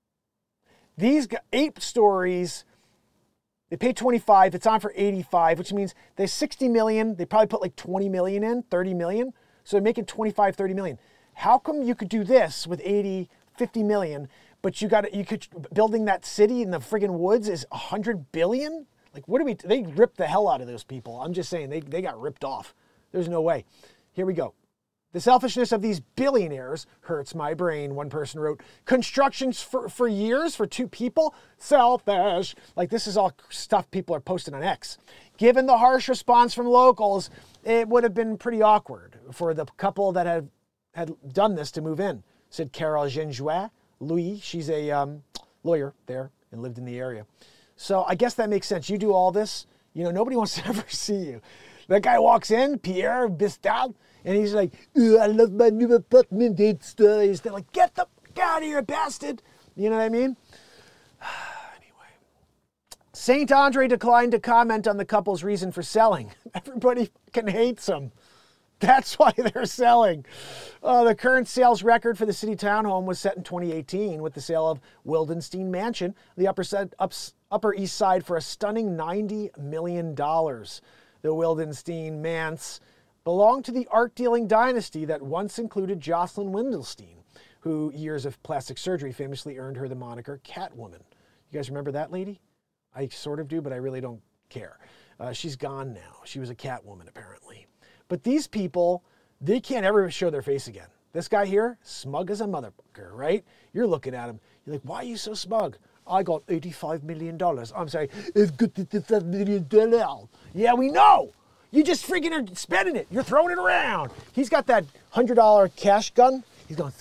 These eight stories, they pay twenty-five, it's on for eighty-five, which means there's sixty million, they probably put like twenty million in, thirty million, so they're making twenty-five, thirty million. How come you could do this with eighty, fifty million, but you got you could building that city in the friggin' woods is one hundred billion? Like, what do we, they ripped the hell out of those people. I'm just saying, they, they got ripped off. There's no way. Here we go. The selfishness of these billionaires hurts my brain, one person wrote. Constructions for, for years for two people? Selfish. Like, this is all stuff people are posting on X. Given the harsh response from locals, it would have been pretty awkward for the couple that had, had done this to move in, said Carol Genjois. Louis, she's a um, lawyer there and lived in the area. So I guess that makes sense. You do all this, you know, nobody wants to ever see you. That guy walks in, Pierre Bistal, and he's like, I love my new apartment, eight stories. They're like, get the fuck out of here, bastard. You know what I mean? Anyway. Saint-André declined to comment on the couple's reason for selling. Everybody fucking hates them. That's why they're selling. Uh, the current sales record for the city townhome was set in twenty eighteen with the sale of Wildenstein Mansion, the upper, side, ups, upper East Side, for a stunning ninety million dollars. The Wildenstein Manse belonged to the art-dealing dynasty that once included Jocelyn Windelstein, who years of plastic surgery famously earned her the moniker Catwoman. You guys remember that lady? I sort of do, but I really don't care. Uh, she's gone now. She was a Catwoman, apparently. But these people, they can't ever show their face again. This guy here, smug as a motherfucker, right? You're looking at him. You're like, why are you so smug? I got eighty-five million dollars. I'm sorry, I've got eighty-five million dollars. Yeah, we know. You just freaking are spending it. You're throwing it around. He's got that one hundred dollar cash gun. He's going,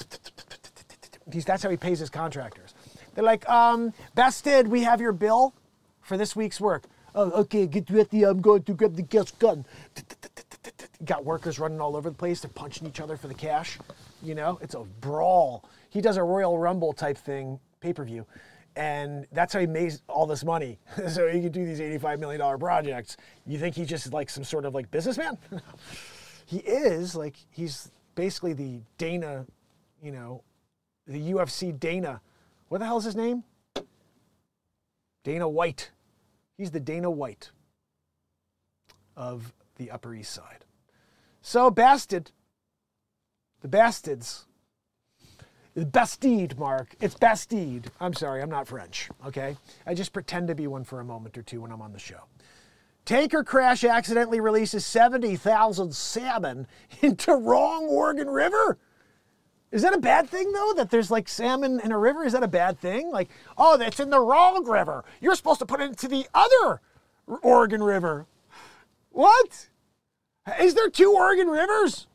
he's, that's how he pays his contractors. They're like, um, Bastard, we have your bill for this week's work. Oh, okay, get ready. I'm going to grab the cash gun. Got workers running all over the place. They're punching each other for the cash. You know, it's a brawl. He does a Royal Rumble type thing, pay-per-view. And that's how he makes all this money. So he can do these eighty-five million dollars projects. You think he's just like some sort of like businessman? He is like, he's basically the Dana, you know, the U F C Dana. What the hell is his name? Dana White. He's the Dana White of the Upper East Side. So Bastard, the Bastards, the Bastide, Mark. It's Bastide. I'm sorry, I'm not French, okay? I just pretend to be one for a moment or two when I'm on the show. Tanker crash accidentally releases seventy thousand salmon into wrong Oregon River. Is that a bad thing, though, that there's like salmon in a river? Is that a bad thing? Like, oh, that's in the wrong river. You're supposed to put it into the other Oregon River. What? Is there two Oregon rivers?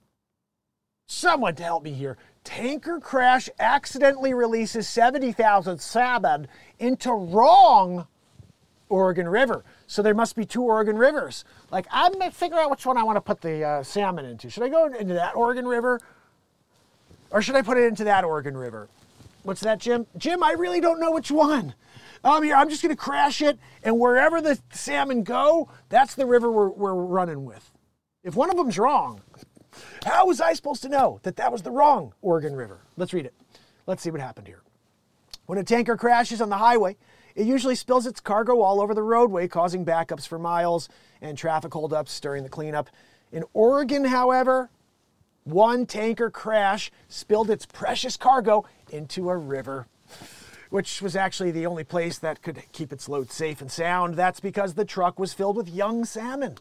Someone to help me here. Tanker crash accidentally releases seventy thousand salmon into wrong Oregon River. So there must be two Oregon rivers. Like, I'm going to figure out which one I want to put the uh, salmon into. Should I go into that Oregon River? Or should I put it into that Oregon River? What's that, Jim? Jim, I really don't know which one. Um, here, I'm just going to crash it, and wherever the salmon go, that's the river we're, we're running with. If one of them's wrong, how was I supposed to know that that was the wrong Oregon River? Let's read it. Let's see what happened here. When a tanker crashes on the highway, it usually spills its cargo all over the roadway, causing backups for miles and traffic holdups during the cleanup. In Oregon, however, one tanker crash spilled its precious cargo into a river, which was actually the only place that could keep its load safe and sound. That's because the truck was filled with young salmon,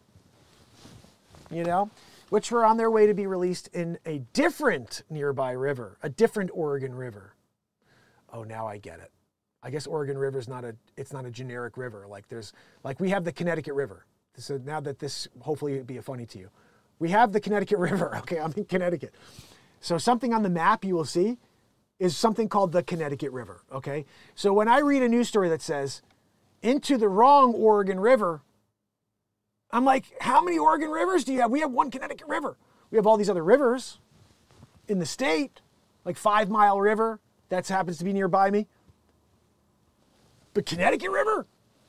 you know, which were on their way to be released in a different nearby river, a different Oregon River. Oh, now I get it. I guess Oregon River is not a, it's not a generic river. Like there's, like we have the Connecticut River. So now that this, hopefully it'll be funny to you. We have the Connecticut River. Okay, I'm in Connecticut. So something on the map you will see is something called the Connecticut River, okay? So when I read a news story that says, into the wrong Oregon River, I'm like, how many Oregon rivers do you have? We have one Connecticut River. We have all these other rivers in the state, like Five Mile River, that happens to be nearby me. But Connecticut River?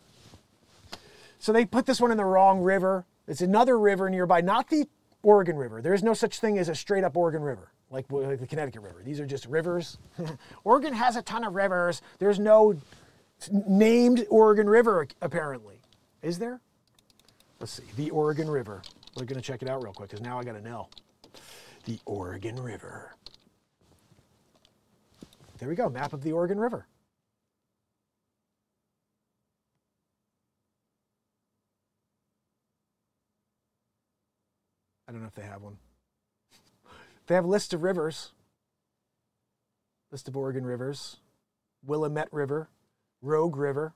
So they put this one in the wrong river. It's another river nearby, not the Oregon River. There is no such thing as a straight up Oregon River, like, like the Connecticut River. These are just rivers. Oregon has a ton of rivers. There's no named Oregon River, apparently. Is there? Let's see, the Oregon River. We're gonna check it out real quick, because now I gotta know. The Oregon River. There we go, map of the Oregon River. I don't know if they have one. They have a list of rivers. List of Oregon rivers. Willamette River. Rogue River.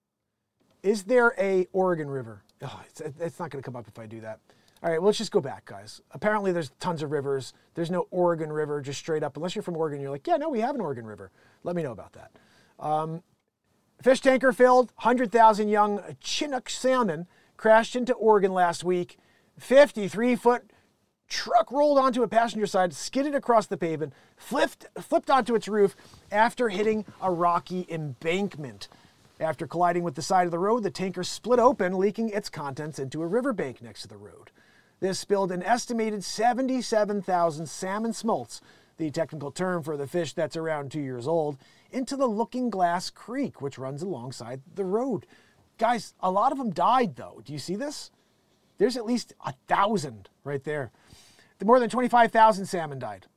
Is there a Oregon River? Oh, it's, it's not going to come up if I do that. All right, well, let's just go back, guys. Apparently there's tons of rivers. There's no Oregon River just straight up. Unless you're from Oregon, you're like, yeah, no, we have an Oregon River. Let me know about that. Um, fish tanker filled, one hundred thousand young Chinook salmon crashed into Oregon last week. fifty-three foot truck rolled onto a passenger side, skidded across the pavement, flipped, flipped onto its roof after hitting a rocky embankment. After colliding with the side of the road, the tanker split open, leaking its contents into a riverbank next to the road. This spilled an estimated seventy-seven thousand salmon smolts, the technical term for the fish that's around two years old, into the Looking Glass Creek, which runs alongside the road. Guys, a lot of them died, though. Do you see this? There's at least a thousand right there. The more than twenty-five thousand salmon died.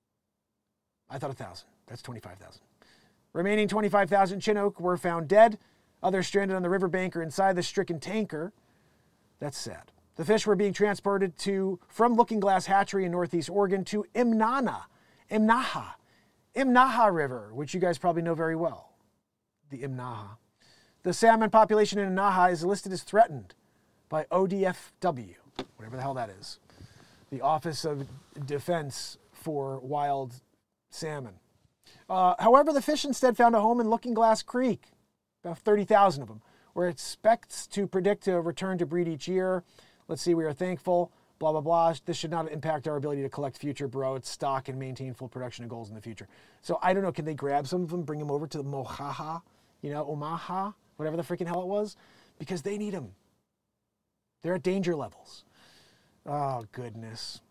I thought a thousand. That's twenty-five thousand. Remaining twenty-five thousand Chinook were found dead. Others stranded on the riverbank or inside the stricken tanker. That's sad. The fish were being transported to from Looking Glass Hatchery in Northeast Oregon to Imnana, Imnaha, Imnaha River, which you guys probably know very well. The Imnaha. The salmon population in Imnaha is listed as threatened by O D F W, whatever the hell that is. The Office of Defense for Wild Salmon. Uh, however, the fish instead found a home in Looking Glass Creek, about thirty thousand of them, where it expects to predict a return to breed each year. Let's see, we are thankful, blah, blah, blah. This should not impact our ability to collect future brood, stock, and maintain full production and goals in the future. So I don't know, can they grab some of them, bring them over to the Mohaha, you know, Omaha, whatever the freaking hell it was? Because they need them. They're at danger levels. Oh, goodness.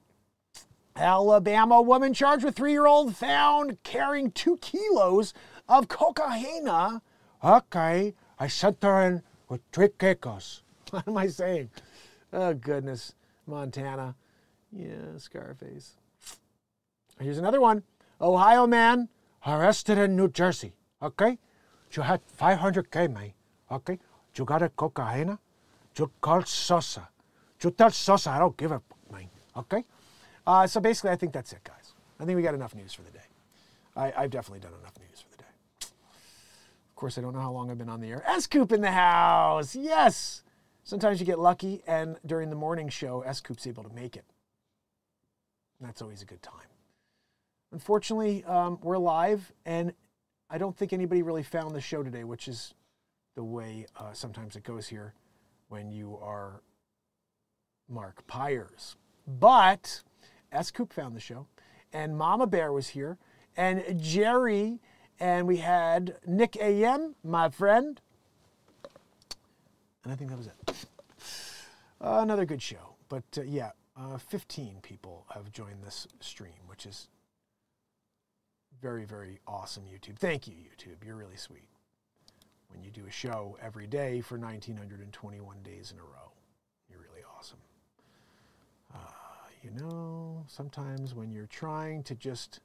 Alabama woman charged with three-year-old found carrying two kilos of cocaine Okay, I sent her in with three kickers. What am I saying? Oh, goodness. Montana. Yeah, Scarface. Here's another one. Ohio man arrested in New Jersey. Okay? You had five hundred K, man. Okay? You got a cocaine? You called Sosa. You tell Sosa I don't give a fuck, man. Okay? Uh, so basically, I think that's it, guys. I think we got enough news for the day. I, I've definitely done enough news for the day. Of course, I don't know how long I've been on the air. S-Coop in the house. Yes. Sometimes you get lucky, and during the morning show, S-Coop's able to make it. And that's always a good time. Unfortunately, um, we're live, and I don't think anybody really found the show today, which is the way uh, sometimes it goes here when you are Mark Pyers. But S-Coop found the show, and Mama Bear was here, and Jerry, and we had Nick A M, my friend, and I think that was it. Uh, another good show, but uh, yeah, uh, fifteen people have joined this stream, which is very, very awesome, YouTube. Thank you, YouTube. You're really sweet. When you do a show every day for one thousand nine hundred twenty-one days in a row, you're really awesome. Uh, you know, sometimes when you're trying to just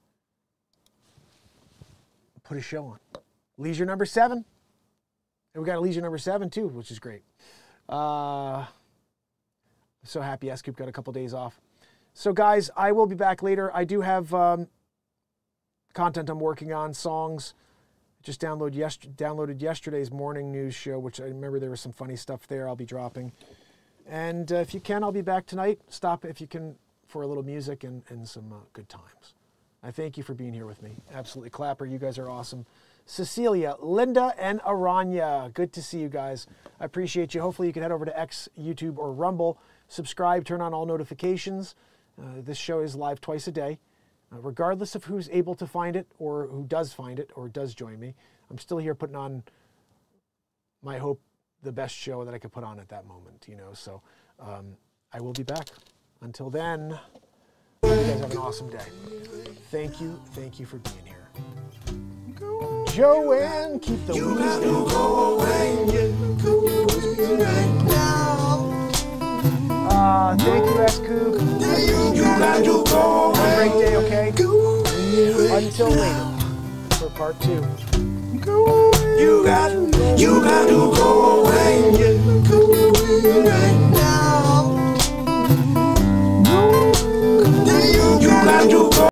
put a show on. Leisure number seven. And we got a Leisure number seven, too, which is great. Uh, so happy S-Coop got a couple days off. So, guys, I will be back later. I do have um, content I'm working on, songs. Just download yes- downloaded yesterday's morning news show, which I remember there was some funny stuff there I'll be dropping. And uh, if you can, I'll be back tonight. Stop if you can for a little music and, and some uh, good times. I thank you for being here with me. Absolutely. Clapper, you guys are awesome. Cecilia, Linda, and Aranya. Good to see you guys. I appreciate you. Hopefully you can head over to X, YouTube, or Rumble. Subscribe, turn on all notifications. Uh, this show is live twice a day. Uh, regardless of who's able to find it or who does find it or does join me, I'm still here putting on, my hope, the best show that I could put on at that moment, you know. So um, I will be back. Until then, you guys have an awesome day. Thank you. Thank you for being here. Joanne, keep the You wheels got to down. go away. You right now. Uh, thank you, S-Coop. You got to go Have a away. great day, okay? Go away. Until later for part two. You got, you got to go